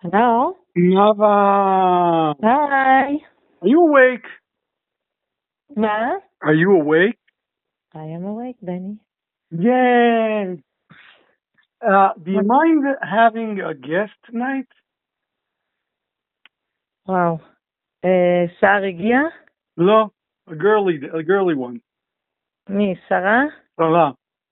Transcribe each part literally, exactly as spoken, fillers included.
Hello? Nava! Hi. Are you awake? Ma? Are you awake? I am awake, Benny. Yes! Uh, do you What? mind having a guest tonight? Wow. אה, שר הגיע? לא, a girly, a girly one. מי? שרה? שרה.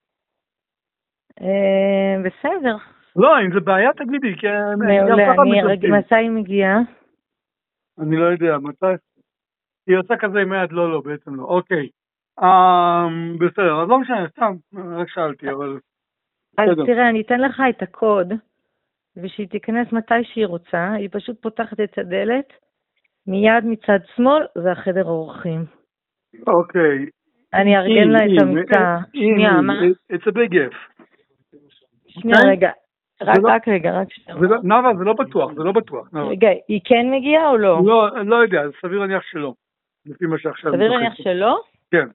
אה, בסדר. לא, אם זה בעיה תגידי, כי אני גם מעולה. ככה אני רג... מתלבטים. מתי היא מגיעה? אני לא יודע, מתי? היא עושה כזה עם היד, לא, לא, בעצם לא. אוקיי. Um, בסדר, אז לא משנה, סתם, רק שאלתי, אבל... אז בסדר. תראה, אני אתן לך את הקוד, ושהיא תיכנס מתי שהיא רוצה. היא פשוט פותחת את הדלת, מיד מצד שמאל, זה החדר האורחים. אוקיי. אני ארגן לה את אם, המיטה. אם, שנייה, אם, מה? it's a big if. שנייה, אוקיי? רגע. רק, לא- רק רגע, רק שנייה. זה לא- נאווה, זה לא בטוח, זה לא בטוח. נאווה. רגע, היא כן מגיעה או לא? לא, לא יודע, סביר להניח שלא. לפי מה שעכשיו... סביר להניח שלא? כן.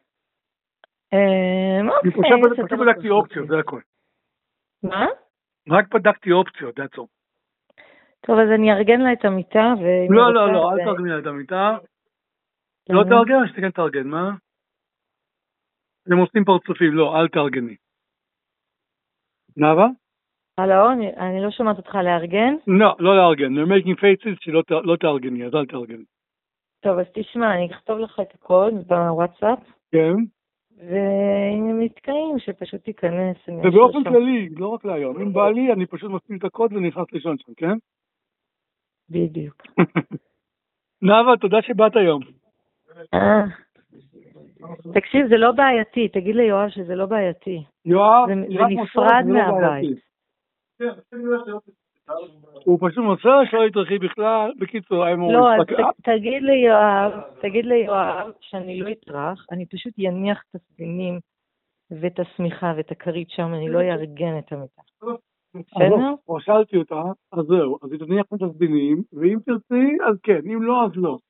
אה, אני אוקיי. פשוט סביר פשוט בדקתי להניח. אופציות, זה הכל. מה? רק בדקתי אופציות, that's all. טוב, אז אני ארגן לה את המיטה, ואם לא, היא לא, רוצה, לא, ו- אל תארגני לה את המיטה. לא למה? תארגן, או שתכן תארגן, מה? אתם עושים פרצופים, לא, אל תארגני. נאווה? הלו, אני, אני לא שומעת אותך לארגן. לא, לא לארגן. they're making faces שלא ת- לא תארגני, אז אל תארגני. טוב, אז תשמע, אני אכתוב לך את הקוד בוואטסאפ, כן? ואם הם נתקעים, שפשוט תיכנס. אני אשאיר ובאופן שם. כללי, לא רק להיום. אם בא לי, אני פשוט מספיק את הקוד ונכנס לישון שם, כן? בדיוק. נאווה, תודה שבאת היום. אה. תקשיב, זה לא בעייתי, תגיד ליואב שזה לא בעייתי. יואב, זה- היא זה רק נפרד מוסרת, זה לא מהבית. בעייתי. הוא פשוט מוסר שלא יתרחי בכלל. בקיצור, I'm always לא, אז fucking- ת- תגיד ליואב, תגיד ליואב שאני לא אטרח, אני פשוט יניח את הסדינים ואת השמיכה ואת הכרית שם, אני לא יארגן את המיטה. בסדר? או שאלתי אותה, אז זהו, אז היא תניח את הסדינים, ואם תרצי, אז כן, אם לא, אז לא.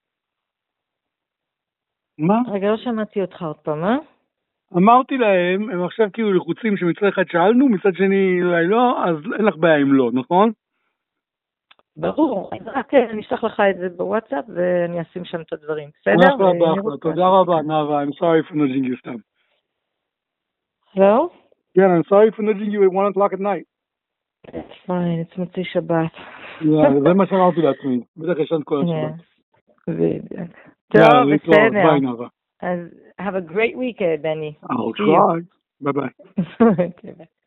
מה? רגע, לא שמעתי אותך עוד פעם, אה? אמרתי להם, הם עכשיו כאילו לחוצים שמצד אחד שאלנו, מצד שני אולי לא, אז אין לך בעיה אם לא, נכון? ברור, אז רק אני אשלח לך את זה בוואטסאפ ואני אשים שם את הדברים, בסדר? אחלה, ואני באחלה, רוצה תודה רבה, נאווה, I'm sorry for nudging you סתם. לא? כן, I'm sorry for nudging you at one o'clock at night. It's fine, it's מוצאי שבת. Yeah, זה מה שאמרתי לעצמי, בטח ישנת כל השבת. בדיוק. יאללה, טוב, להתראות, בסדר. ביי נאווה. אז have a great weekend, Benny. I'll See you. try. ביי ביי. Okay, bye.